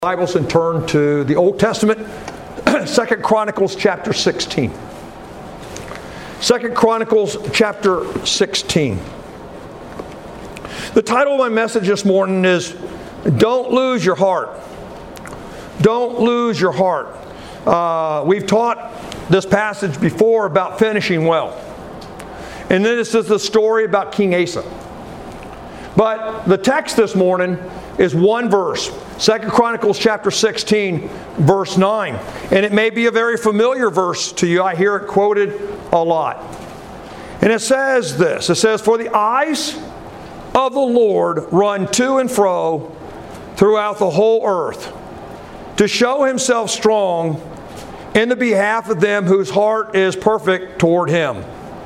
Bibles and turn to the Old Testament, 2 Chronicles chapter 16. 2 Chronicles chapter 16. The title of my message this morning is, Don't Lose Your Heart. Don't lose your heart. We've taught this passage before about finishing well. And then this is the story about King Asa. But the text this morning is one verse. 2 Chronicles chapter 16, verse 9. And it may be a very familiar verse to you. I hear it quoted a lot. And it says this. It says, For the eyes of the Lord run to and fro throughout the whole earth, to show himself strong in the behalf of them whose heart is perfect toward him.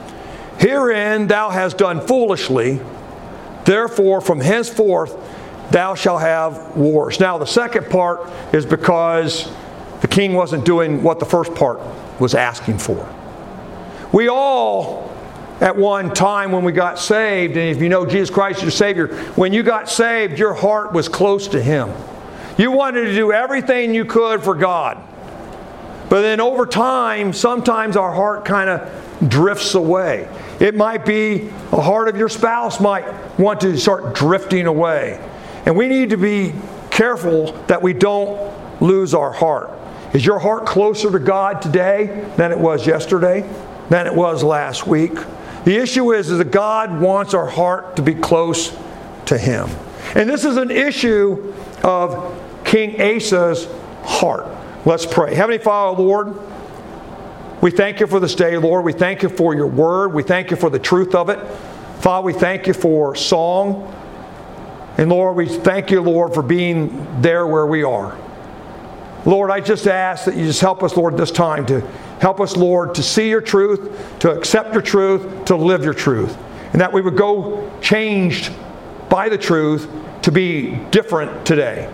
Herein thou hast done foolishly. Therefore from henceforth thou shalt have wars. Now the second part is because the king wasn't doing what the first part was asking for. We all, at one time when we got saved, and if you know Jesus Christ your Savior, when you got saved, your heart was close to Him. You wanted to do everything you could for God. But then over time, sometimes our heart kind of drifts away. It might be the heart of your spouse might want to start drifting away. And we need to be careful that we don't lose our heart. Is your heart closer to God today than it was yesterday, than it was last week? The issue is that God wants our heart to be close to Him. And this is an issue of King Asa's heart. Let's pray. Heavenly Father, Lord, we thank you for this day, Lord. We thank you for your word. We thank you for the truth of it. Father, we thank you for song. And Lord, we thank you, Lord, for being there where we are. Lord, I just ask that you just help us, Lord, this time to help us, Lord, to see your truth, to accept your truth, to live your truth. And that we would go changed by the truth to be different today.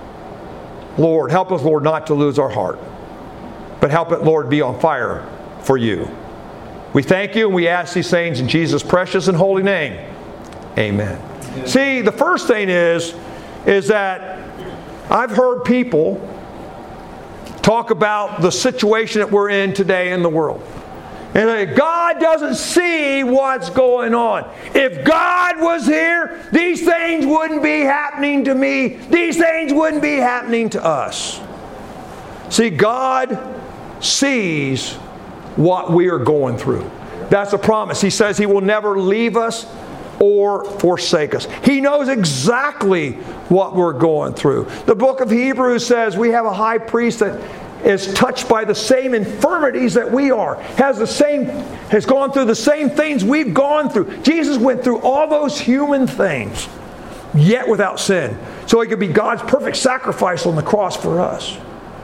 Lord, help us, Lord, not to lose our heart. But help it, Lord, be on fire for you. We thank you and we ask these things in Jesus' precious and holy name. Amen. See, the first thing is that I've heard people talk about the situation that we're in today in the world. And God doesn't see what's going on. If God was here, these things wouldn't be happening to me. These things wouldn't be happening to us. See, God sees what we are going through. That's a promise. He says He will never leave us or forsake us. He knows exactly what we're going through. The book of Hebrews says we have a high priest that is touched by the same infirmities that we are, has gone through the same things we've gone through. Jesus went through all those human things, yet without sin, so He could be God's perfect sacrifice on the cross for us.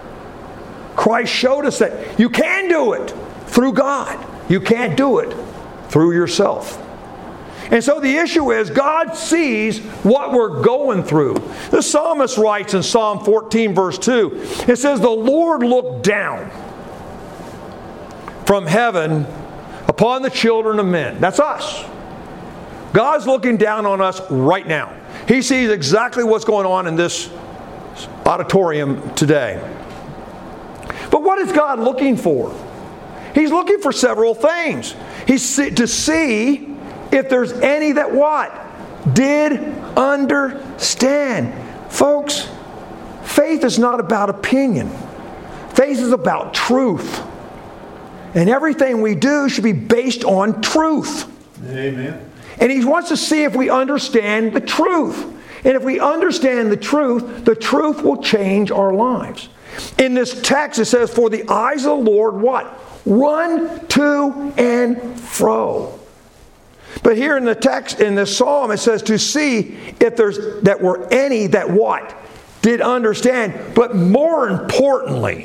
Christ showed us that you can do it through God. You can't do it through yourself. And so the issue is God sees what we're going through. The psalmist writes in Psalm 14 verse 2, it says, The Lord looked down from heaven upon the children of men. That's us. God's looking down on us right now. He sees exactly what's going on in this auditorium today. But what is God looking for? He's looking for several things. He's to see if there's any that what? Did understand. Folks, faith is not about opinion. Faith is about truth. And everything we do should be based on truth. Amen. And He wants to see if we understand the truth. And if we understand the truth will change our lives. In this text it says, For the eyes of the Lord what? Run to and fro. But here in the text, in this psalm, it says to see if that were any that what? Did understand. But more importantly,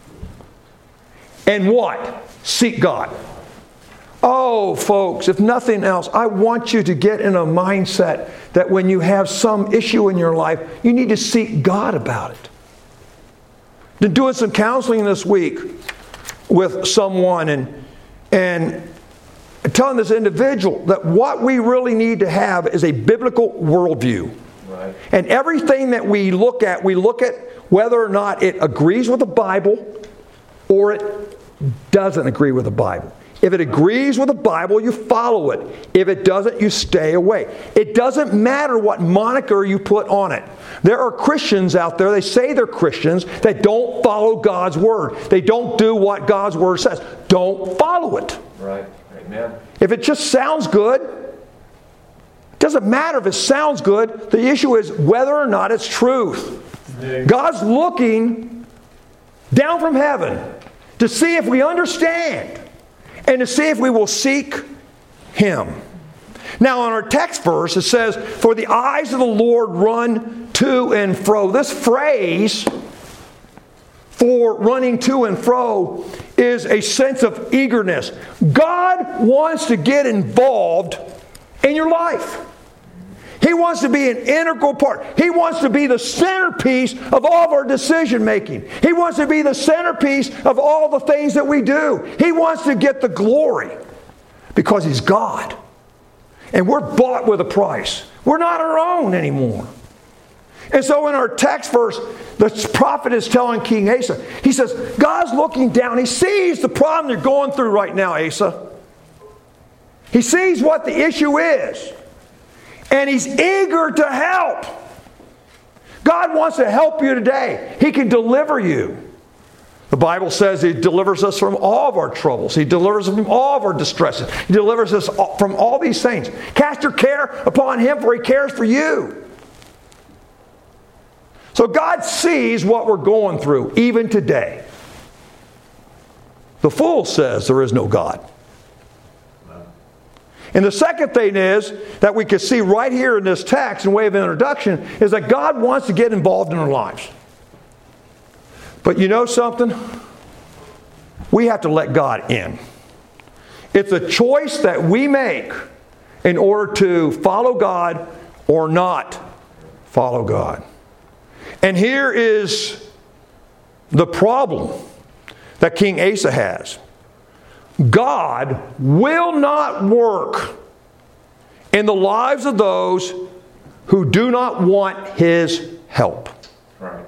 and what? Seek God. Oh, folks, if nothing else, I want you to get in a mindset that when you have some issue in your life, you need to seek God about it. Been doing some counseling this week with someone and telling this individual that what we really need to have is a biblical worldview. Right. Right. And everything that we look at whether or not it agrees with the Bible or it doesn't agree with the Bible. If it agrees with the Bible, you follow it. If it doesn't, you stay away. It doesn't matter what moniker you put on it. There are Christians out there, they say they're Christians, that don't follow God's Word. They don't do what God's Word says. Don't follow it. Right. Amen. If it just sounds good, it doesn't matter if it sounds good. The issue is whether or not it's truth. God's looking down from heaven to see if we understand and to see if we will seek Him. Now, in our text verse, it says, "For the eyes of the Lord run to and fro." This phrase for running to and fro is a sense of eagerness. God wants to get involved in your life. He wants to be an integral part. He wants to be the centerpiece of all of our decision making. He wants to be the centerpiece of all the things that we do. He wants to get the glory because He's God. And we're bought with a price. We're not our own anymore. And so in our text verse, the prophet is telling King Asa, he says, God's looking down. He sees the problem you're going through right now, Asa. He sees what the issue is. And He's eager to help. God wants to help you today. He can deliver you. The Bible says He delivers us from all of our troubles. He delivers us from all of our distresses. He delivers us from all these things. Cast your care upon Him, for He cares for you. So God sees what we're going through, even today. The fool says there is no God. And the second thing is that we can see right here in this text, in way of introduction, is that God wants to get involved in our lives. But you know something? We have to let God in. It's a choice that we make in order to follow God or not follow God. And here is the problem that King Asa has. God will not work in the lives of those who do not want His help. Right.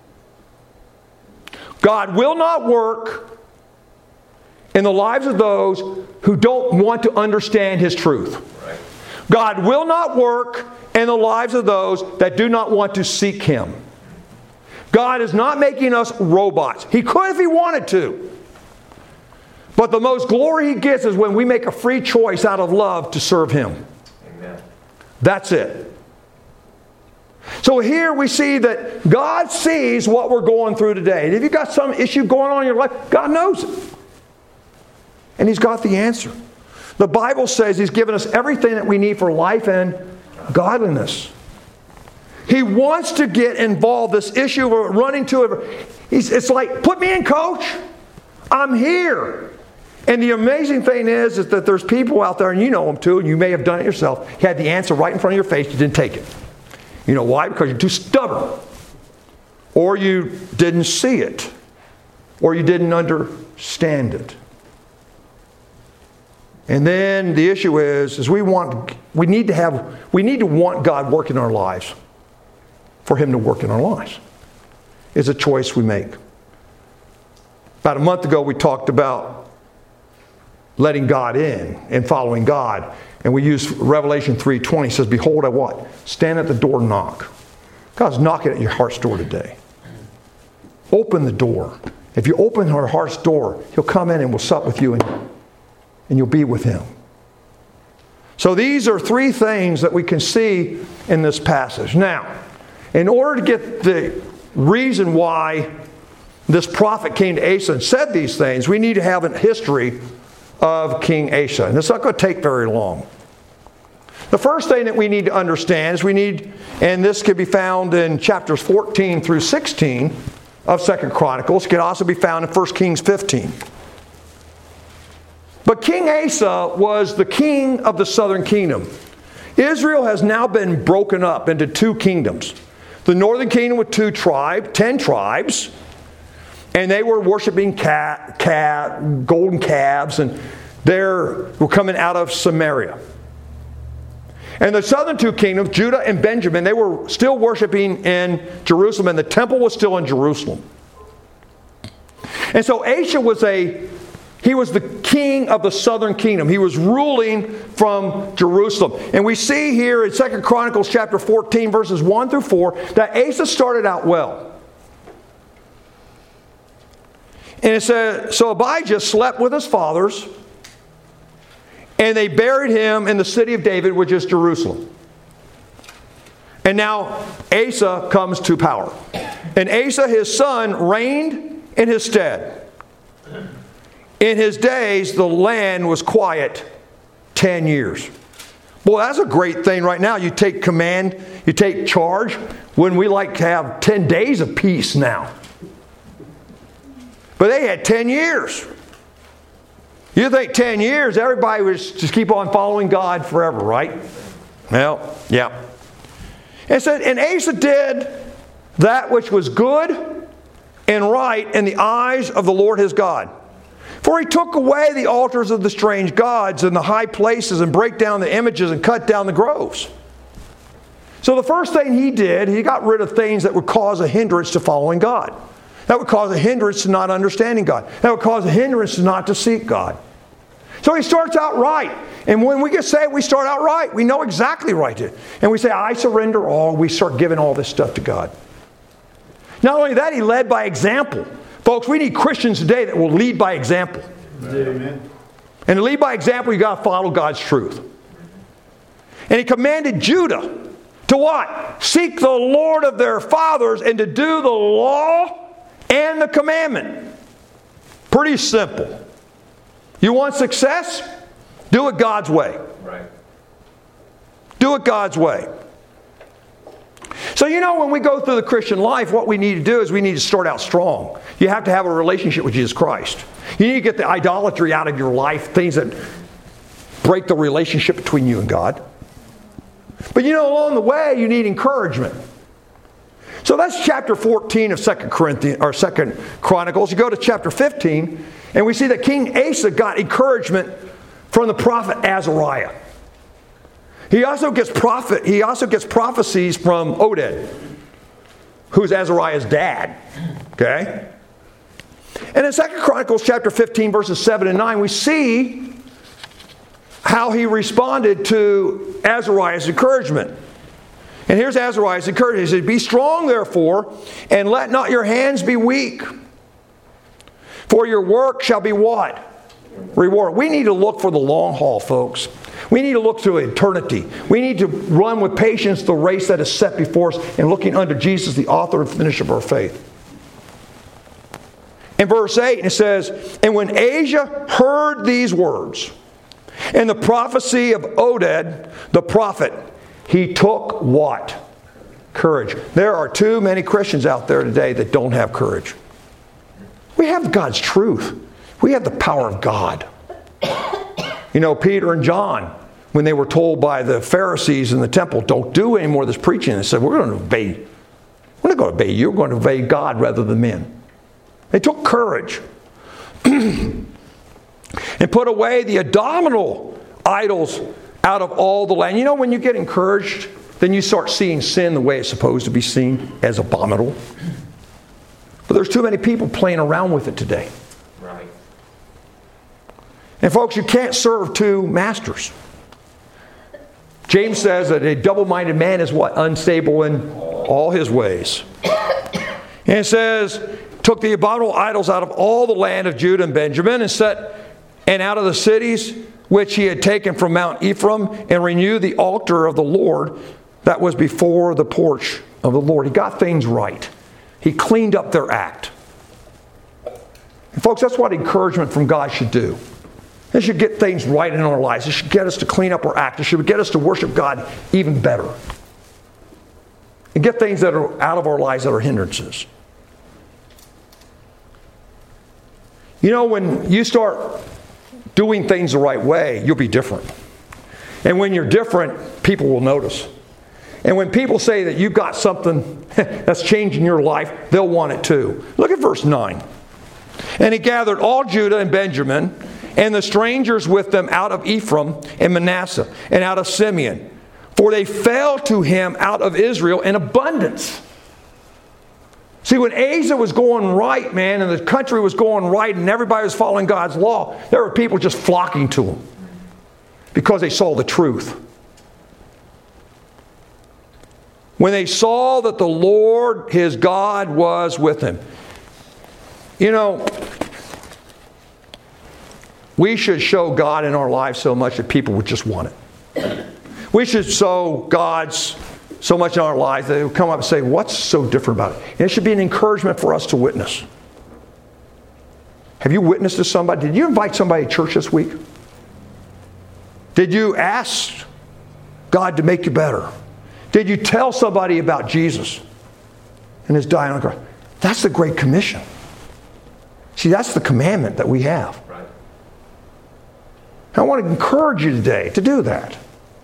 God will not work in the lives of those who don't want to understand His truth. Right. God will not work in the lives of those that do not want to seek Him. God is not making us robots. He could if He wanted to. But the most glory He gets is when we make a free choice out of love to serve Him. Amen. That's it. So here we see that God sees what we're going through today. And if you've got some issue going on in your life, God knows it. And He's got the answer. The Bible says He's given us everything that we need for life and godliness. He wants to get involved. This issue of running to it, it's like, put me in, coach. I'm here. And the amazing thing is that there's people out there, and you know them too, and you may have done it yourself. You had the answer right in front of your face, you didn't take it. You know why? Because you're too stubborn. Or you didn't see it. Or you didn't understand it. And then the issue is we need to want God working in our lives for Him to work in our lives. It's a choice we make. About a month ago we talked about letting God in and following God. And we used Revelation 3:20. It says, "Behold, I what? Stand at the door and knock." God's knocking at your heart's door today. Open the door. If you open our heart's door, He'll come in and will sup with you and you'll be with Him. So these are three things that we can see in this passage. Now, in order to get the reason why this prophet came to Asa and said these things, we need to have a history of King Asa. And it's not going to take very long. The first thing that we need to understand is and this can be found in chapters 14 through 16 of 2 Chronicles. It can also be found in 1 Kings 15. But King Asa was the king of the southern kingdom. Israel has now been broken up into two kingdoms. The northern kingdom with 10 tribes, and they were worshiping golden calves, and they were coming out of Samaria. And the southern two kingdoms, Judah and Benjamin, they were still worshiping in Jerusalem, and the temple was still in Jerusalem. And so Asa was the king of the southern kingdom. He was ruling from Jerusalem. And we see here in 2 Chronicles chapter 14, verses 1 through 4, that Asa started out well. And it says, so Abijah slept with his fathers, and they buried him in the city of David, which is Jerusalem. And now Asa comes to power. And Asa, his son, reigned in his stead. In his days, the land was quiet 10 years. Well, that's a great thing right now. You take command, you take charge, when we like to have 10 days of peace now. But they had 10 years. You think 10 years, everybody would just keep on following God forever, right? Well, yeah. And said, and Asa did that which was good and right in the eyes of the Lord his God. For he took away the altars of the strange gods and the high places, and brake down the images and cut down the groves. So the first thing he did, he got rid of things that would cause a hindrance to following God. That would cause a hindrance to not understanding God. That would cause a hindrance to not to seek God. So he starts out right. And when we get saved, we start out right. We know exactly right. And we say, I surrender all. We start giving all this stuff to God. Not only that, he led by example. Folks, we need Christians today that will lead by example. Amen. And to lead by example, you've got to follow God's truth. And he commanded Judah to what? Seek the Lord of their fathers and to do the law and the commandment. Pretty simple. You want success? Do it God's way. Right. Do it God's way. So when we go through the Christian life, what we need to do is we need to start out strong. You have to have a relationship with Jesus Christ. You need to get the idolatry out of your life, things that break the relationship between you and God. But along the way, you need encouragement. So that's chapter 14 of 2 Chronicles. You go to chapter 15, and we see that King Asa got encouragement from the prophet Azariah. He also gets prophecies from Oded, who's Azariah's dad. Okay? And in 2 Chronicles chapter 15, verses 7 and 9, we see how he responded to Azariah's encouragement. And here's Azariah's encouragement. He said, be strong, therefore, and let not your hands be weak. For your work shall be what? Reward. We need to look for the long haul, folks. We need to look to eternity. We need to run with patience the race that is set before us, and looking unto Jesus, the author and finisher of our faith. In verse 8, it says, and when Asa heard these words, and the prophecy of Oded, the prophet, he took what? Courage. There are too many Christians out there today that don't have courage. We have God's truth. We have the power of God. Peter and John, when they were told by the Pharisees in the temple, don't do any more of this preaching, they said, we're not going to obey you. We're going to obey God rather than men. They took courage and put away the abominable idols out of all the land. When you get encouraged, then you start seeing sin the way it's supposed to be seen, as abominable. But there's too many people playing around with it today. Right. And folks, you can't serve two masters. James says that a double-minded man is what? Unstable in all his ways. And it says, took the abominable idols out of all the land of Judah and Benjamin, and out of the cities which he had taken from Mount Ephraim, and renewed the altar of the Lord that was before the porch of the Lord. He got things right. He cleaned up their act. And folks, that's what encouragement from God should do. It should get things right in our lives. It should get us to clean up our act. It should get us to worship God even better. And get things that are out of our lives that are hindrances. When you start doing things the right way, you'll be different. And when you're different, people will notice. And when people say that you've got something that's changing your life, they'll want it too. Look at verse 9. And he gathered all Judah and Benjamin, and the strangers with them out of Ephraim and Manasseh, and out of Simeon, For they fell to him out of Israel in abundance. See, when Asa was going right, man, and the country was going right and everybody was following God's law, there were people just flocking to him because they saw the truth. When they saw that the Lord, his God, was with him. You know, we should show God in our lives so much that people would just want it. We should show God's so much in our lives that they would come up and say, what's so different about it? And it should be an encouragement for us to witness. Have you witnessed to somebody? Did you invite somebody to church this week? Did you ask God to make you better? Did you tell somebody about Jesus and his dying on the cross? That's the Great Commission. See, that's the commandment that we have. Right. I want to encourage you today to do that.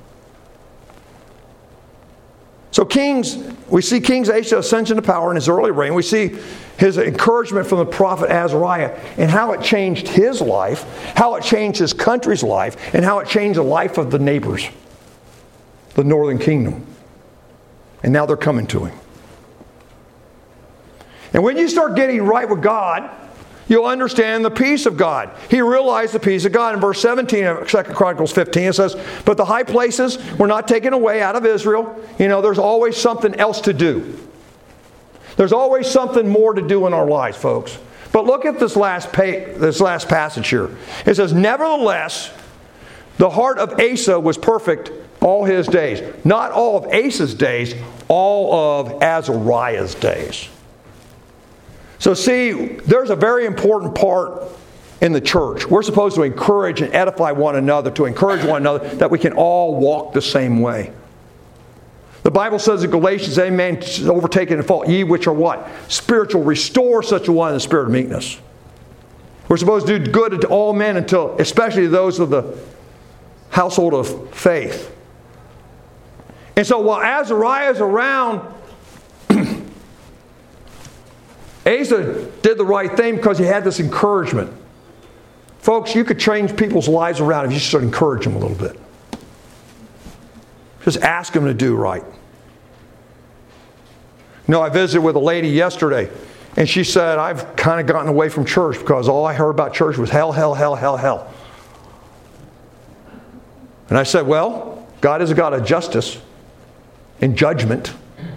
So we see King Asa's ascension to power in his early reign. We see his encouragement from the prophet Azariah and how it changed his life, how it changed his country's life, and how it changed the life of the neighbors, the northern kingdom. And now they're coming to him. And when you start getting right with God, you'll understand the peace of God. He realized the peace of God. In verse 17 of 2 Chronicles 15, it says, but the high places were not taken away out of Israel. You know, there's always something else to do. There's always something more to do in our lives, folks. But look at this last passage here. It says, nevertheless, the heart of Asa was perfect all his days. Not all of Asa's days, all of Azariah's days. So see, there's a very important part in the church. We're supposed to encourage and edify one another, to encourage one another that we can all walk the same way. The Bible says in Galatians, amen, overtaken in fault, ye which are what? Spiritual, restore such a one in the spirit of meekness. We're supposed to do good to all men, until, especially those of the household of faith. And so while Azariah is around, Asa did the right thing because he had this encouragement. Folks, you could change people's lives around if you just encourage them a little bit. Just ask them to do right. You know, I visited with a lady yesterday, and she said, I've kind of gotten away from church because all I heard about church was hell, hell, hell, hell, hell. And I said, well, God is a God of justice and judgment.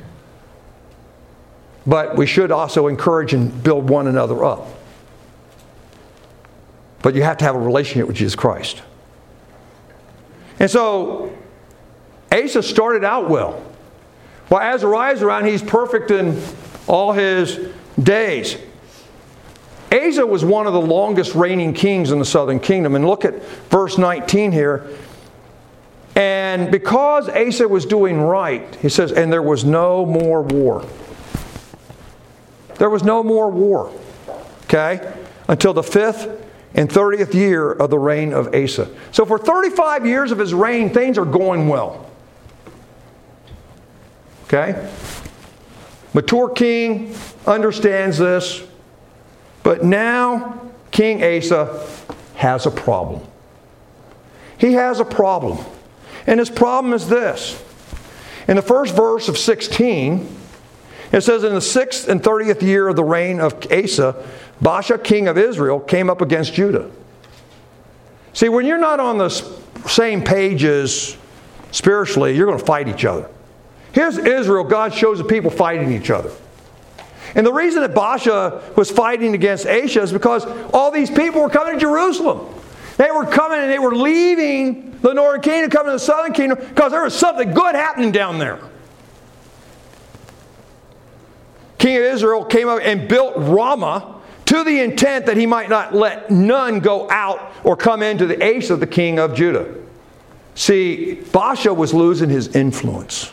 But we should also encourage and build one another up. But you have to have a relationship with Jesus Christ. And so, Asa started out well. While Azariah is around, he's perfect in all his days. Asa was one of the longest reigning kings in the southern kingdom. And look at verse 19 here. And because Asa was doing right, he says, and there was no more war. There was no more war, okay, until the 5th and 30th year of the reign of Asa. So for 35 years of his reign, things are going well. Okay? Mature king understands this, but now King Asa has a problem. He has a problem. And his problem is this. In the first verse of 16, it says, in the 6th and 30th year of the reign of Asa, Baasha, king of Israel, came up against Judah. See, when you're not on the same pages spiritually, you're going to fight each other. Here's Israel. God shows the people fighting each other. And the reason that Baasha was fighting against Asa is because all these people were coming to Jerusalem. They were coming and they were leaving the northern kingdom, coming to the southern kingdom, because there was something good happening down there. King of Israel came up and built Ramah to the intent that he might not let none go out or come into the Asa, the king of Judah. See, Baasha was losing his influence.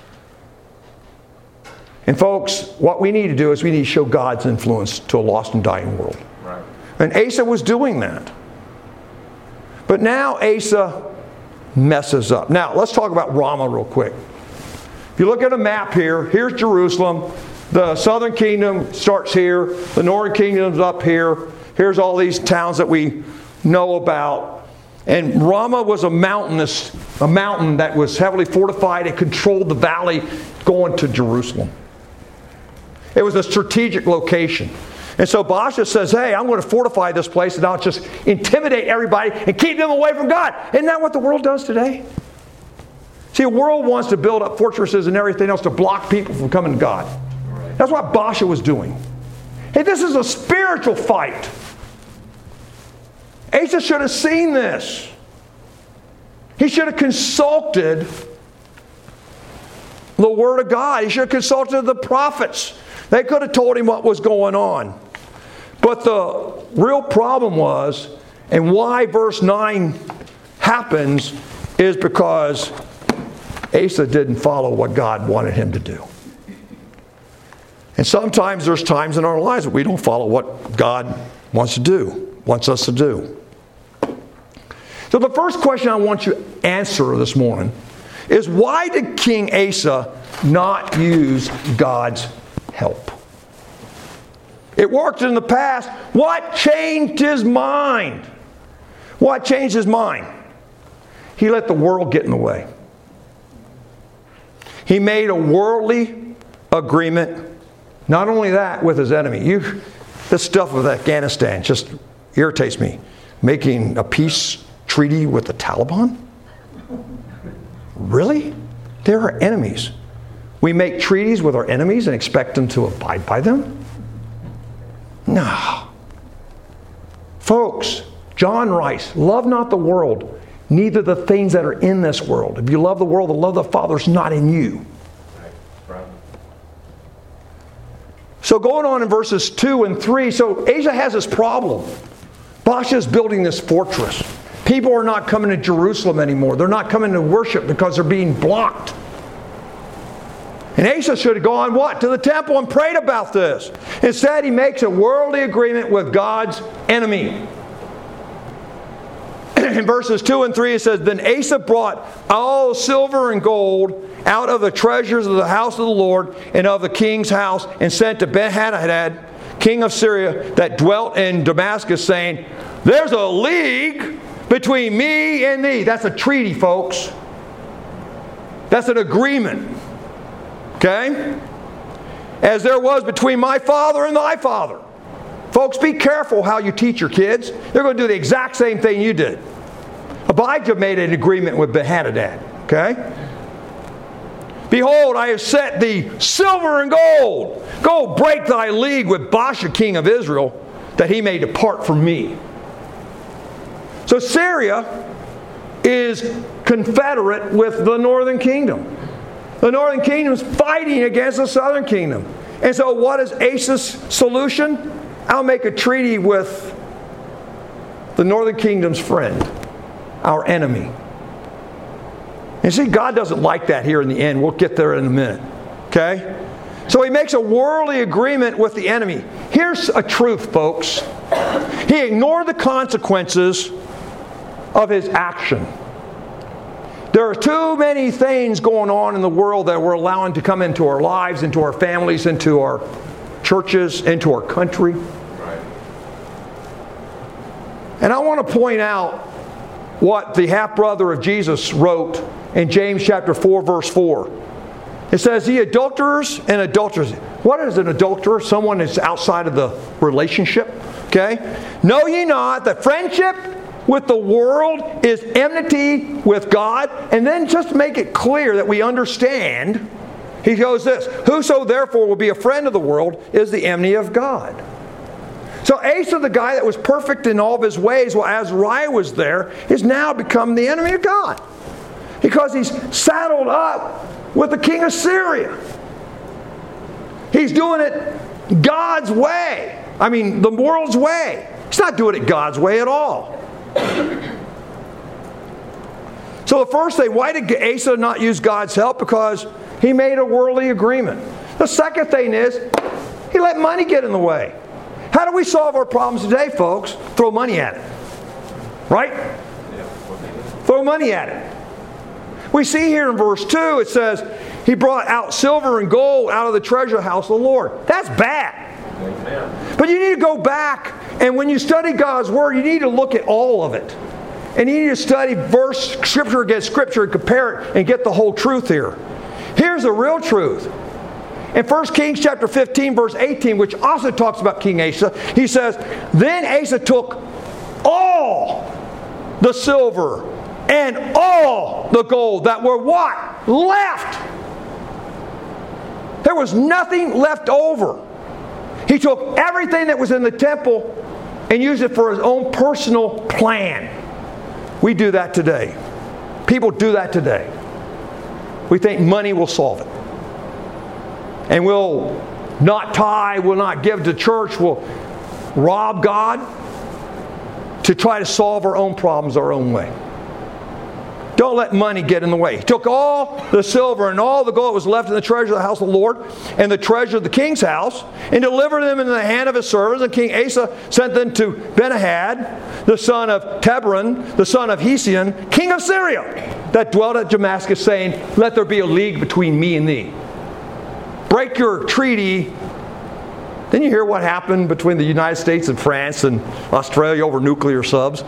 And folks, what we need to do is we need to show God's influence to a lost and dying world. Right. And Asa was doing that. But now Asa messes up. Now, let's talk about Ramah real quick. If you look at a map here, here's Jerusalem. The southern kingdom starts here. The northern kingdom's up here. Here's all these towns that we know about. And Ramah was a mountain that was heavily fortified. It controlled the valley going to Jerusalem. It was a strategic location. And so Baasha says, hey, I'm going to fortify this place and I'll just intimidate everybody and keep them away from God. Isn't that what the world does today? See, the world wants to build up fortresses and everything else to block people from coming to God. That's what Baasha was doing. Hey, this is a spiritual fight. Asa should have seen this. He should have consulted the Word of God. He should have consulted the prophets. They could have told him what was going on. But the real problem was, and why verse 9 happens, is because Asa didn't follow what God wanted him to do. And sometimes there's times in our lives that we don't follow what God wants us to do. So the first question I want you to answer this morning is, why did King Asa not use God's help? It worked in the past. What changed his mind? What changed his mind? He let the world get in the way. He made a worldly agreement. Not only that, with his enemy. This stuff with Afghanistan just irritates me. Making a peace treaty with the Taliban? Really? They're our enemies. We make treaties with our enemies and expect them to abide by them? No. Folks, John writes, love not the world, neither the things that are in this world. If you love the world, the love of the Father is not in you. Right. So going on in verses 2 and 3, so Asa has this problem. Baasha is building this fortress. People are not coming to Jerusalem anymore. They're not coming to worship because they're being blocked. And Asa should have gone, what? To the temple and prayed about this. Instead, he makes a worldly agreement with God's enemy. In verses 2 and 3, it says, Then Asa brought all silver and gold out of the treasures of the house of the Lord and of the king's house, and sent to Ben-Hadad, king of Syria, that dwelt in Damascus, saying, There's a league between me and thee. That's a treaty, folks. That's an agreement. Okay? As there was between my father and thy father. Folks, be careful how you teach your kids. They're going to do the exact same thing you did. Abijah made an agreement with Ben-Hadad. Okay? Behold, I have set thee silver and gold. Go break thy league with Baasha, king of Israel, that he may depart from me. So Syria is confederate with the northern kingdom. The northern kingdom is fighting against the southern kingdom. And so what is Asa's solution? I'll make a treaty with the northern kingdom's friend, our enemy. And see, God doesn't like that here in the end. We'll get there in a minute. Okay? So he makes a worldly agreement with the enemy. Here's a truth, folks. He ignored the consequences of his action. There are too many things going on in the world that we're allowing to come into our lives, into our families, into our churches, into our country. Right. And I want to point out what the half-brother of Jesus wrote in James chapter 4, verse 4. It says, Ye adulterers and adulteresses. What is an adulterer? Someone that's outside of the relationship. Okay? Know ye not that friendship with the world is enmity with God? And then just to make it clear that we understand, he goes this, Whoso therefore will be a friend of the world is the enemy of God. So Asa, the guy that was perfect in all of his ways while Azariah was there, has now become the enemy of God. Because he's saddled up with the king of Syria. He's doing it God's way. I mean, the world's way. He's not doing it God's way at all. So the first thing, why did Asa not use God's help? Because he made a worldly agreement. The second thing is, he let money get in the way. How do we solve our problems today, folks? Throw money at it. Right? Throw money at it. We see here in verse 2, it says, he brought out silver and gold out of the treasure house of the Lord. That's bad. Amen. But you need to go back, and when you study God's Word, you need to look at all of it. And you need to study verse, Scripture against Scripture, and compare it and get the whole truth here. Here's the real truth. In 1 Kings chapter 15, verse 18, which also talks about King Asa, he says, Then Asa took all the silver and all the gold that were what? Left. There was nothing left over. He took everything that was in the temple and used it for his own personal plan. We do that today. People do that today. We think money will solve it. And we'll not tithe, we'll not give to church, we'll rob God to try to solve our own problems our own way. Don't let money get in the way. He took all the silver and all the gold that was left in the treasure of the house of the Lord and the treasure of the king's house and delivered them into the hand of his servants. And King Asa sent them to Ben-Hadad, the son of Tebron, the son of Heseon, king of Syria, that dwelt at Damascus, saying, Let there be a league between me and thee. Break your treaty. Then you hear what happened between the United States and France and Australia over nuclear subs.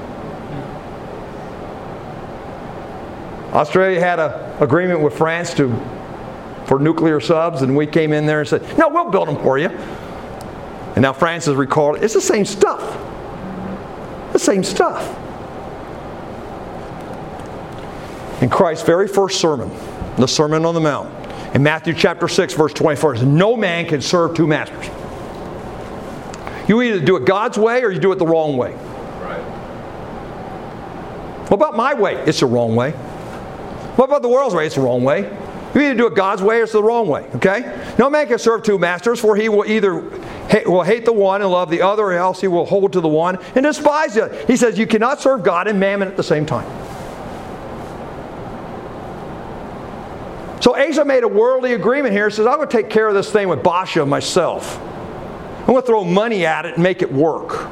Australia had an agreement with France for nuclear subs, and we came in there and said, No, we'll build them for you. And now France has recalled it. It's the same stuff. The same stuff. In Christ's very first sermon, the Sermon on the Mount, in Matthew chapter 6, verse 24, it says, No man can serve two masters. You either do it God's way or you do it the wrong way. Right. What about my way? It's the wrong way. What about the world's way? It's the wrong way. You either do it God's way or it's the wrong way. Okay? No man can serve two masters, for he will either hate the one and love the other, or else he will hold to the one and despise the other. He says you cannot serve God and mammon at the same time. So Asa made a worldly agreement here. He says, I'm going to take care of this thing with Baasha myself. I'm going to throw money at it and make it work.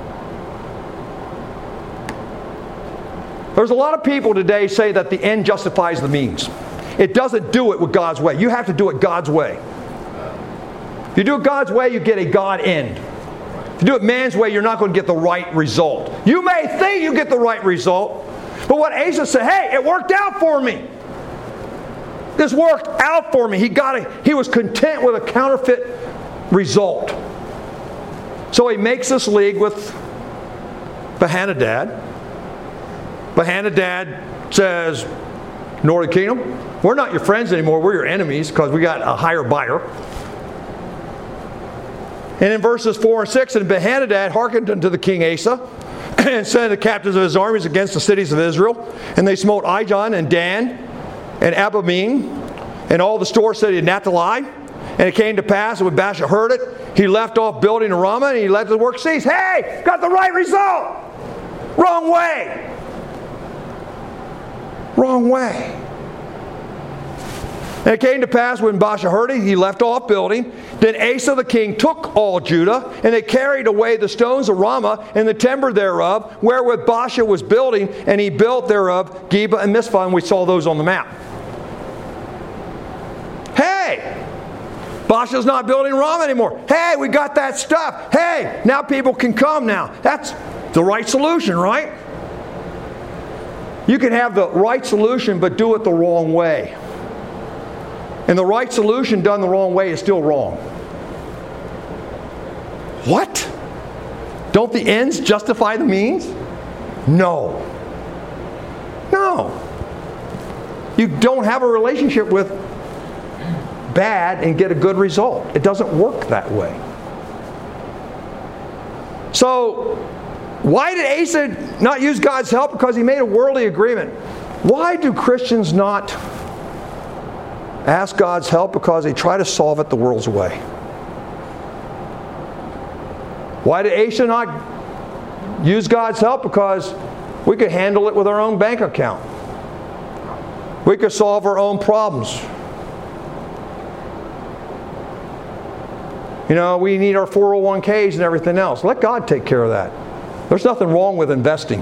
There's a lot of people today say that the end justifies the means. It doesn't do it with God's way. You have to do it God's way. If you do it God's way, you get a God end. If you do it man's way, you're not going to get the right result. You may think you get the right result, but what Asa said, hey, it worked out for me. This worked out for me. He was content with a counterfeit result. So he makes this league with Ben-Hadad. Ben-Hadad says, Northern Kingdom, we're not your friends anymore. We're your enemies because we got a higher buyer. And in verses 4 and 6, and Ben-Hadad hearkened unto the king Asa and sent the captains of his armies against the cities of Israel. And they smote Ijon and Dan and Abamim and all the store city of Naphtali. And it came to pass that when Baasha heard it, he left off building in Ramah and he let the work cease. Hey, got the right result. Wrong way. Wrong way. And it came to pass when Baasha heard it, he left off building. Then Asa the king took all Judah, and they carried away the stones of Ramah and the timber thereof, wherewith Baasha was building, and he built thereof Geba and Mizpah, and we saw those on the map. Hey! Baasha's not building Ramah anymore. Hey, we got that stuff. Hey, now people can come now. That's the right solution, right? You can have the right solution, but do it the wrong way. And the right solution done the wrong way is still wrong. What? Don't the ends justify the means? No. No. You don't have a relationship with bad and get a good result. It doesn't work that way. So, why did Asa not use God's help? Because he made a worldly agreement. Why do Christians not ask God's help? Because they try to solve it the world's way. Why did Asa not use God's help? Because we could handle it with our own bank account. We could solve our own problems. You know, we need our 401ks and everything else. Let God take care of that. There's nothing wrong with investing.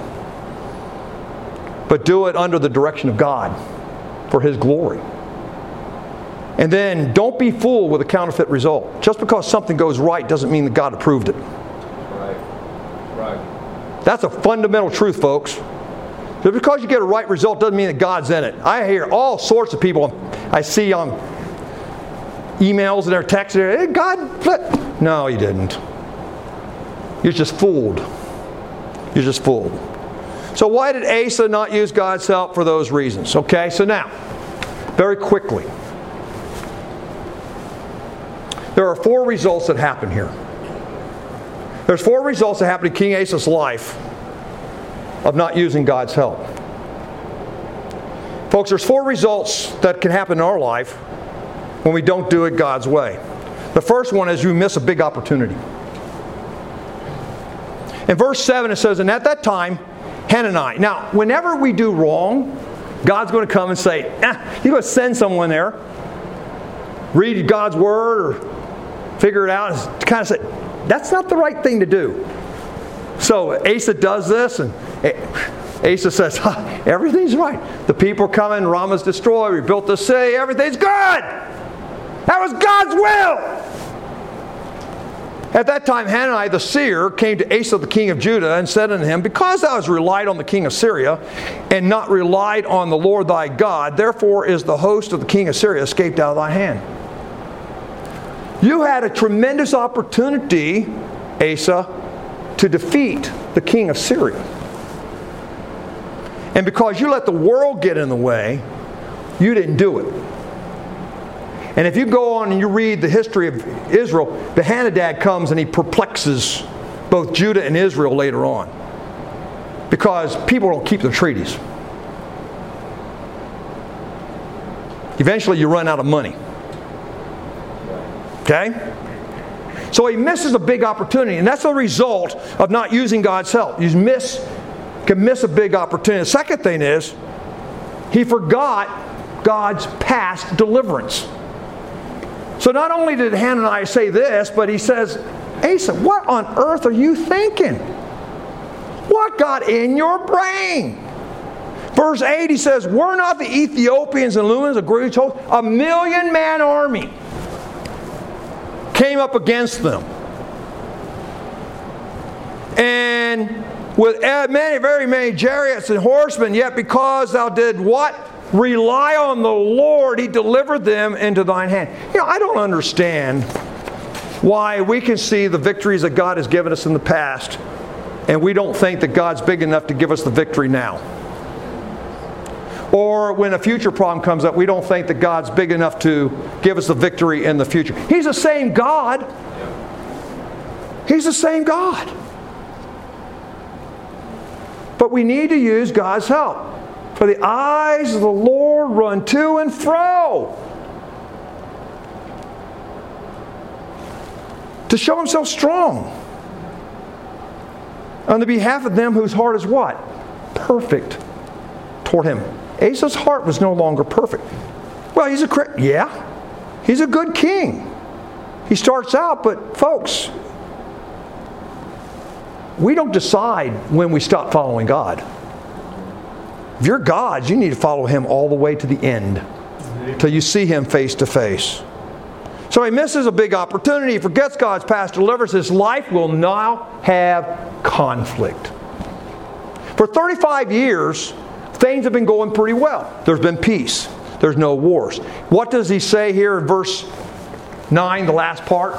But do it under the direction of God for His glory. And then don't be fooled with a counterfeit result. Just because something goes right doesn't mean that God approved it. Right. That's a fundamental truth, folks. Just because you get a right result doesn't mean that God's in it. I hear all sorts of people I see on emails and their texts. Hey, God, no, He didn't. You're just fooled. You're just fooled. So why did Asa not use God's help? For those reasons. Okay, so now, very quickly, there are 4 results that happen here. There's 4 results that happen in King Asa's life of not using God's help. Folks, there's 4 results that can happen in our life when we don't do it God's way. The first one is you miss a big opportunity. In verse 7 it says, and at that time, Hanani. Now, whenever we do wrong, God's going to come and say, you're going to send someone there, read God's Word, or figure it out, and kind of say, that's not the right thing to do. So Asa does this, and Asa says, everything's right. The people are coming, Ramah's destroyed, we built the city, everything's good. That was God's will. At that time, Hanani the seer came to Asa the king of Judah and said unto him, because thou hast relied on the king of Syria, and not relied on the Lord thy God, therefore is the host of the king of Syria escaped out of thy hand. You had a tremendous opportunity, Asa, to defeat the king of Syria. And because you let the world get in the way, you didn't do it. And if you go on and you read the history of Israel, Ben-Hadad comes and he perplexes both Judah and Israel later on. Because people don't keep their treaties. Eventually you run out of money. Okay? So he misses a big opportunity, and that's the result of not using God's help. You can miss a big opportunity. The second thing is, he forgot God's past deliverance. So not only did Hanani say this, but he says, Asa, what on earth are you thinking? What got in your brain? Verse 8, he says, were not the Ethiopians and Lumans a great host? 1,000,000-man army came up against them. And with many, very many chariots and horsemen, yet because thou did what? Rely on the Lord, He delivered them into thine hand. I don't understand why we can see the victories that God has given us in the past, and we don't think that God's big enough to give us the victory now. Or when a future problem comes up, we don't think that God's big enough to give us the victory in the future. He's the same God. He's the same God. But we need to use God's help. For the eyes of the Lord run to and fro, to show Himself strong on the behalf of them whose heart is what? Perfect toward Him. Asa's heart was no longer perfect. Well, he's a good king. He starts out, but folks, we don't decide when we stop following God. If you're God's, you need to follow Him all the way to the end, till you see Him face to face. So he misses a big opportunity. He forgets God's past deliverance. His life will now have conflict. For 35 years, things have been going pretty well. There's been peace. There's no wars. What does he say here in verse 9, the last part?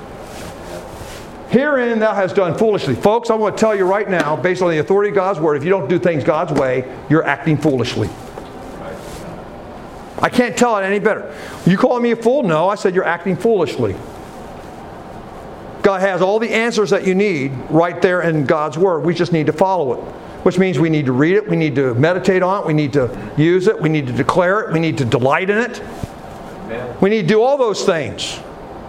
Herein thou hast done foolishly. Folks, I want to tell you right now, based on the authority of God's Word, if you don't do things God's way, you're acting foolishly. I can't tell it any better. You calling me a fool? No, I said you're acting foolishly. God has all the answers that you need right there in God's Word. We just need to follow it. Which means we need to read it, we need to meditate on it, we need to use it, we need to declare it, we need to delight in it. Amen. We need to do all those things.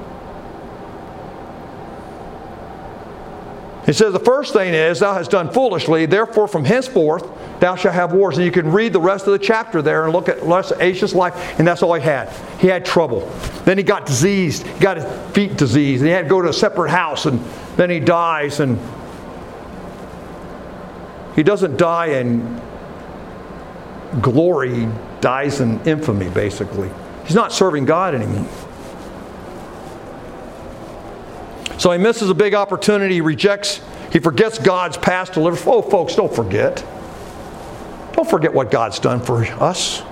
He says the first thing is, thou hast done foolishly, therefore from henceforth thou shalt have wars. And you can read the rest of the chapter there and look at Asa's life, and that's all he had. He had trouble. Then he got diseased. He got his feet diseased. And he had to go to a separate house, and then he dies. And he doesn't die in glory. He dies in infamy, basically. He's not serving God anymore. So he misses a big opportunity. He forgets God's past deliverance. Oh, folks, don't forget. Don't forget what God's done for us.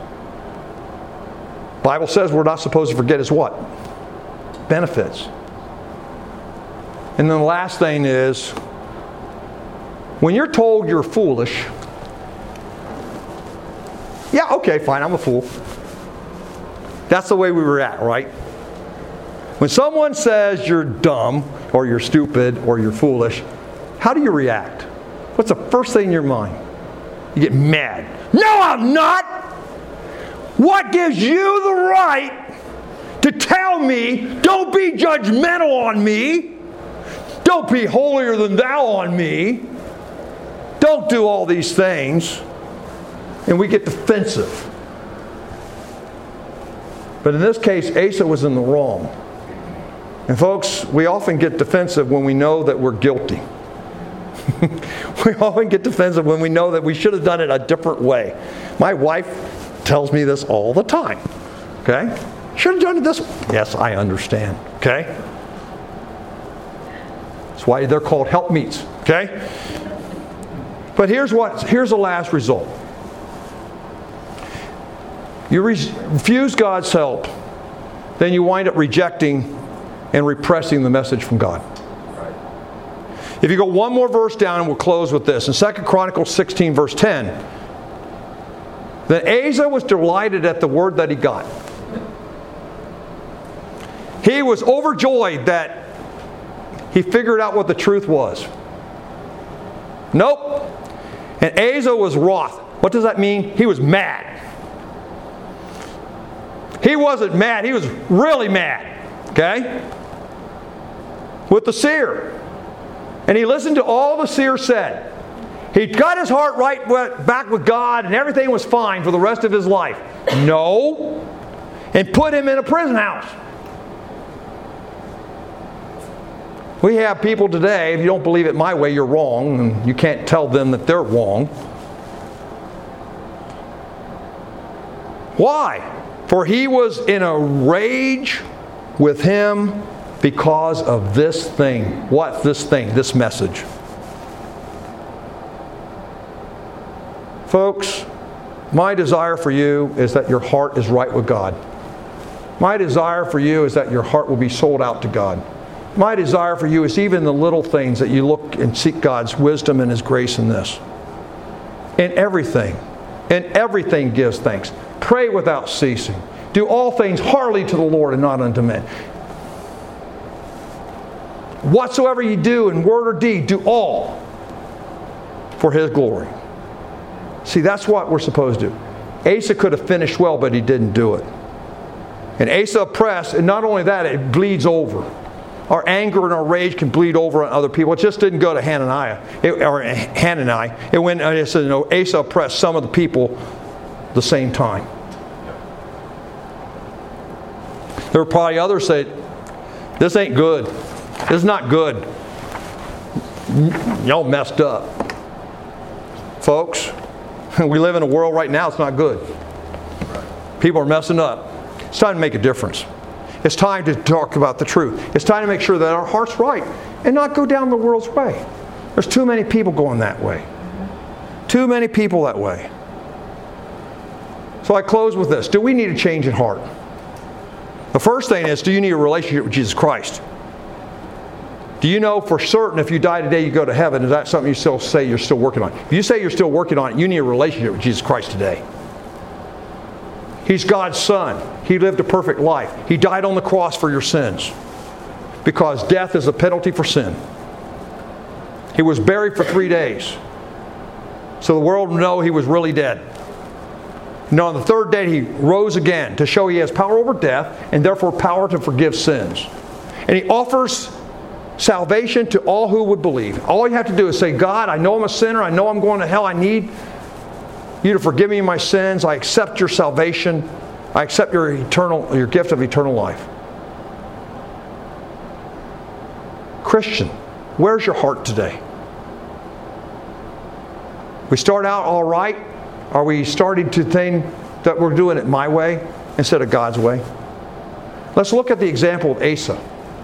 Bible says we're not supposed to forget His what? Benefits. And then the last thing is, when you're told you're foolish, yeah, okay, fine, I'm a fool. That's the way we react, right? When someone says you're dumb, or you're stupid, or you're foolish, how do you react? What's the first thing in your mind? You get mad. No, I'm not! What gives you the right to tell me, don't be judgmental on me, don't be holier than thou on me, don't do all these things, and we get defensive. But in this case, Asa was in the wrong. And folks, we often get defensive when we know that we're guilty. We often get defensive when we know that we should have done it a different way. My wife tells me this all the time. Okay? Should have done it this way. Yes, I understand. Okay? That's why they're called helpmeets. Okay? But here's the last result. You refuse God's help, then you wind up rejecting and repressing the message from God. If you go one more verse down, and we'll close with this. In 2 Chronicles 16, verse 10, then Asa was delighted at the word that he got. He was overjoyed that he figured out what the truth was. Nope. And Asa was wroth. What does that mean? He was mad. He wasn't mad. He was really mad. Okay? With the seer. And he listened to all the seer said. He got his heart right back with God and everything was fine for the rest of his life. No. And put him in a prison house. We have people today, if you don't believe it my way, you're wrong. And you can't tell them that they're wrong. Why? For he was in a rage with him because of this thing. What this thing? This message. Folks, my desire for you is that your heart is right with God. My desire for you is that your heart will be sold out to God. My desire for you is even the little things that you look and seek God's wisdom and His grace in this. In everything. In everything gives thanks. Pray without ceasing. Do all things heartily to the Lord and not unto men. Whatsoever you do in word or deed, do all for His glory. See, that's what we're supposed to do. Asa could have finished well, but he didn't do it. And Asa oppressed, and not only that, it bleeds over. Our anger and our rage can bleed over on other people. It just didn't go to Hananiah. It went, Asa oppressed some of the people the same time. There were probably others that said, this ain't good. This is not good. Y'all messed up. Folks, we live in a world right now that's not good. People are messing up. It's time to make a difference. It's time to talk about the truth. It's time to make sure that our heart's right and not go down the world's way. There's too many people going that way. Too many people that way. So I close with this. Do we need a change in heart? The first thing is, do you need a relationship with Jesus Christ? Do you know for certain if you die today you go to heaven? Is that something you still say you're still working on? If you say you're still working on it, you need a relationship with Jesus Christ today. He's God's Son. He lived a perfect life. He died on the cross for your sins. Because death is a penalty for sin. He was buried for 3 days. So the world would know He was really dead. And on the third day He rose again to show He has power over death and therefore power to forgive sins. And He offers salvation to all who would believe. All you have to do is say, God, I know I'm a sinner. I know I'm going to hell. I need You to forgive me my sins. I accept Your salvation. I accept Your gift of eternal life. Christian, where's your heart today? We start out all right. Are we starting to think that we're doing it my way instead of God's way? Let's look at the example of Asa.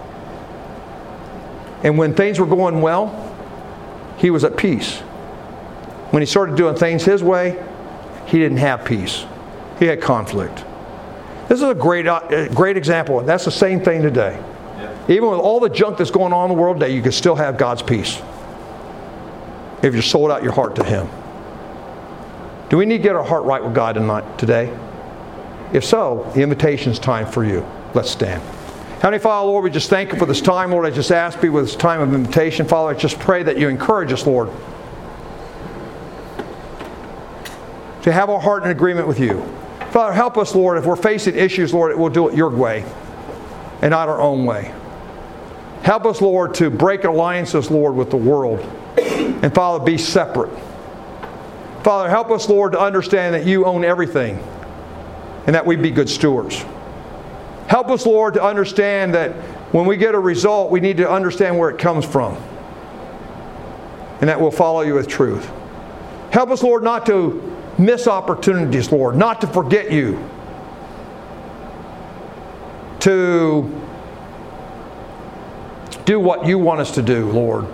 And when things were going well, he was at peace. When he started doing things his way, he didn't have peace. He had conflict. This is a great example. That's the same thing today. Yeah. Even with all the junk that's going on in the world today, you can still have God's peace if you sold out your heart to Him. Do we need to get our heart right with God today? If so, the invitation is time for you. Let's stand. Heavenly Father, Lord, we just thank you for this time. Lord, I just ask you with this time of invitation. Father, I just pray that you encourage us, Lord, to have our heart in agreement with you. Father, help us, Lord, if we're facing issues, Lord, we'll do it your way and not our own way. Help us, Lord, to break alliances, Lord, with the world. And Father, be separate. Father, help us, Lord, to understand that you own everything and that we be good stewards. Help us, Lord, to understand that when we get a result, we need to understand where it comes from. And that we'll follow you with truth. Help us, Lord, not to miss opportunities, Lord, not to forget you. To do what you want us to do, Lord.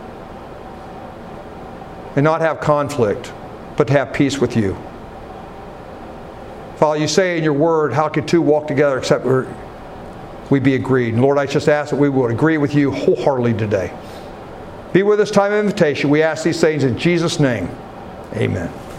And not have conflict, but to have peace with you. Father, you say in your word, how could two walk together except we be agreed? And Lord, I just ask that we would agree with you wholeheartedly today. Be with us time of invitation. We ask these things in Jesus' name. Amen.